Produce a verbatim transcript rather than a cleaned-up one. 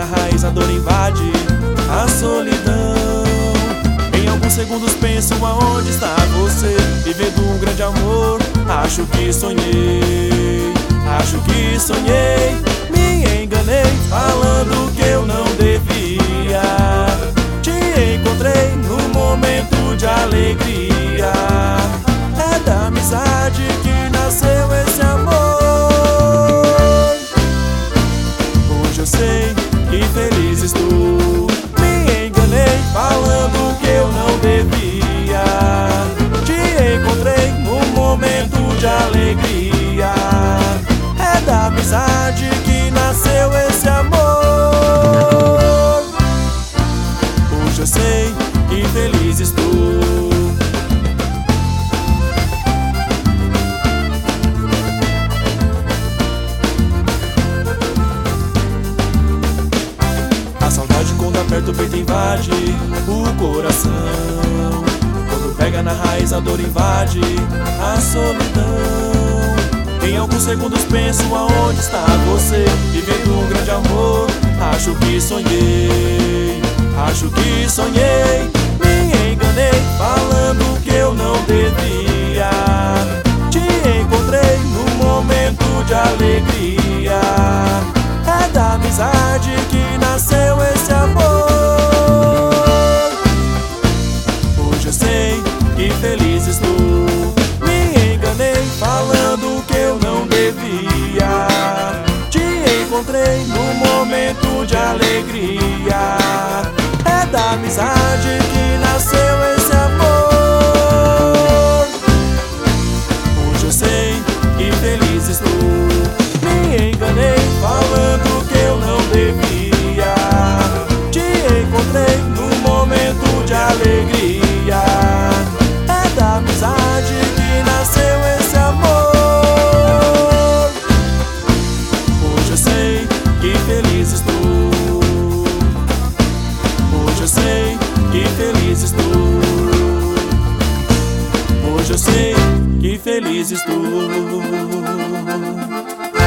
na raiz, a dor invade a solidão. Em alguns segundos penso aonde está você, vivendo um grande amor. Acho que sonhei, acho que sonhei. Me enganei falando que eu não devia. Te encontrei num momento de alegria. É da amizade que nasceu esse amor. Hoje eu sei que feliz estou. Me enganei falando que eu não devia. Te encontrei num momento de alegria. É da amizade que nasceu esse amor. Hoje eu sei que feliz estou. A saudade quando aperta o peito invade o coração. Quando pega na raiz a dor invade a solidão. Em alguns segundos penso aonde está você, vivendo um grande amor. Acho que sonhei, acho que sonhei. Me enganei falando que eu não devia. Te encontrei num momento de alegria. É da amizade que nasceu esse amor. Hoje eu sei que feliz estou. Me enganei falando que eu não devia. Te encontrei num momento de alegria. É da amizade que nasceu esse amor. Hoje eu sei que feliz estou. Me enganei falando que eu não devia. Te encontrei num momento de alegria. É da amizade que nasceu esse amor. Hoje eu sei que feliz estou. Hoje eu sei que feliz estou. Hoje eu sei que feliz estou.